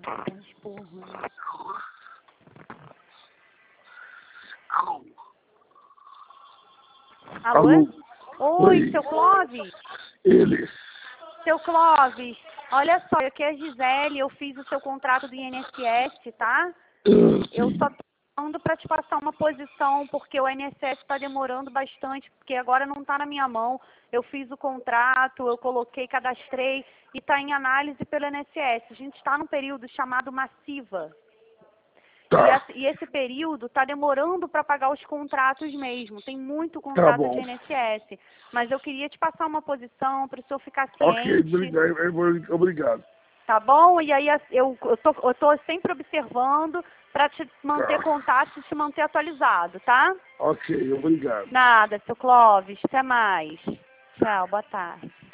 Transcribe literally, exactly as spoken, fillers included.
Mas, porra. Alô? Alô? Alô? Oi, Oi. seu Clóvis? Ele. Seu Clóvis, olha só, aqui é a Gisele, eu fiz o seu contrato do I N S S, tá? Ah, Eu sim. só tô falando para te passar uma posição, porque o I N S S está demorando bastante, porque agora não está na minha mão. Eu fiz o contrato, eu coloquei, cadastrei e está em análise pelo I N S S. A gente está num período chamado massiva. E, Tá. esse, e esse período está demorando para pagar os contratos mesmo. Tem muito Tá contrato de bom. I N S S. Mas eu queria te passar uma posição para o senhor ficar Ok, ciente. obrigado. Obrigado. Tá bom? E aí eu, eu, tô, eu tô sempre observando para te manter Tá. contato e te manter atualizado, tá? Ok, obrigado. Nada, seu Clóvis. Até mais. Tchau, boa tarde.